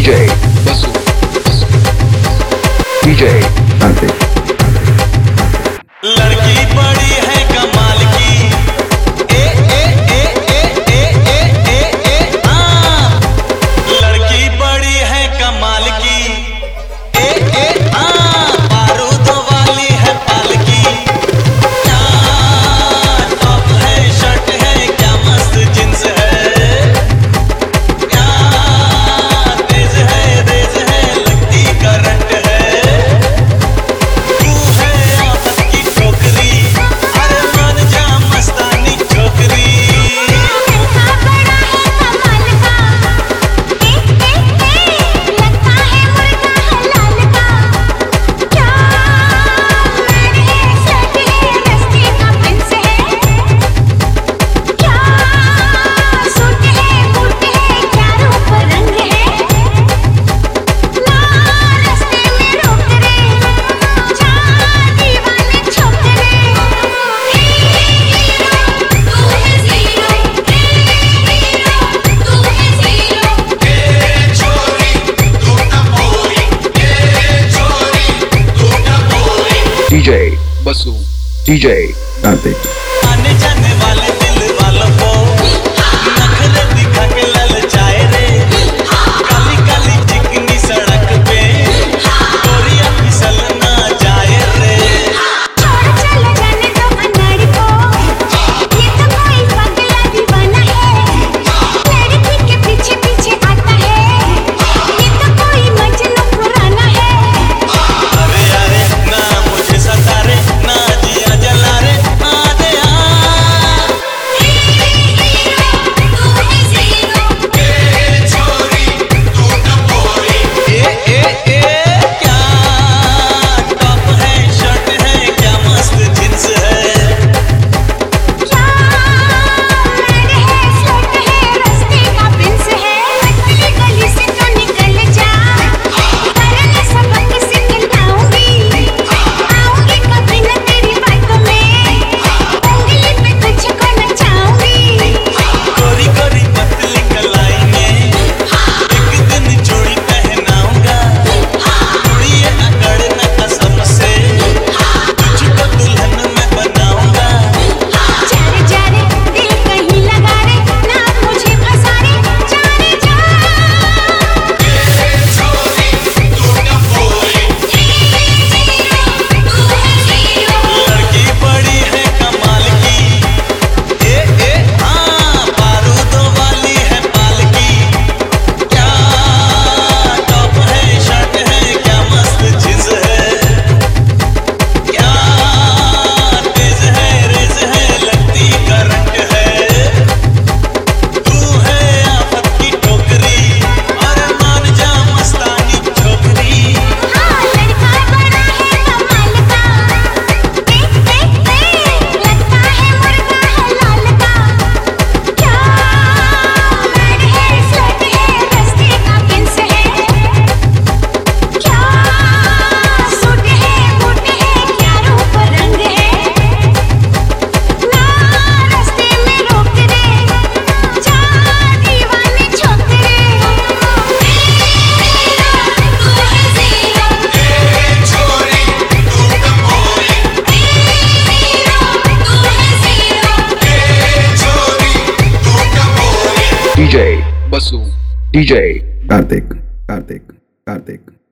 DJ Basu, DJ Dante. लड़की बड़ी है कमाल की, ए ए ए ए ए ए ए ए हाँ। लड़की बड़ी है कमाल की, ए ए हाँ। बारूद वाली है पालकी, क्या टॉप है, शर्ट है, क्या मस्त जींस है, क्या तेज है लगती करंट है। तू है आफत की ठोकरी, अरे मान जा मस्तानी छोकरी। लड़का बड़ा है कमाल का, लगता है मुर्गा हलाल का। क्या मैंने शर्ट है, रस्ते का प्रिंस है, क्या सूट है, बूट है, क्या रूप रंग है। ना रास्ते में रोक रे, जा दीवाने छोकरे। तू है ज़ीरो, तू है zero. DJ Basu, DJ Dante. आने जाने वाले दिल वालों को नखरे दिखा के ललचाए रे। काली काली चिकनी सड़क पे गोरियां फिसल ना जाए रे। छोड़ चले जाने दो अनाड़ी को, ये तो कोई पगला दीवाना है। लड़की के पीछे पीछे आता है, ये तो कोई मजनू पुराना है। अरे अरे ना मुझे सता रे, ना जिया जला रे, आ दे आ। ए क्या टॉप है, शर्ट है, क्या मस्त जींस है। क्या मैड है, स्लट है, रास्ते का प्रिंस है। पतली गली से तो निकल जा, वरना सबक सिखलाऊंगी। आऊंगी कभी न तेरी बातों में, उंगली पे तुझको नचाऊंगी। गोरी गोरी पतली कलाई में एक दिन चूड़ी पहनाऊंगा। चूड़ियां अकड़ना कसम से तुझको दुल्हन में बनाऊंगा। जा रे दिल कहीं लगा रे, ना मुझे फंसा रे, जा रे जा। लड़की बड़ी है कमाल की, ए हाँ। बारूद वाली है पालकी, क्या टॉप है, शर्ट है, क्या मस्त जींस है, क्या तेज है, रेज है, लगती करंट है। तू है आफत की ठोकरी, अरे मान जा मस्तानी छोकरी। हाँ लड़का बड़ा है कमाल का, लगता है मुर्गा हलाल का। क्या मैड है, स्लट है, रास्ते का प्रिंस है, क्या सूट है, बूट है, क्या रूप रंग है। ना रास्ते में रोक रे, जा दीवाने छोकरे। DJ Basu, DJ Karthik.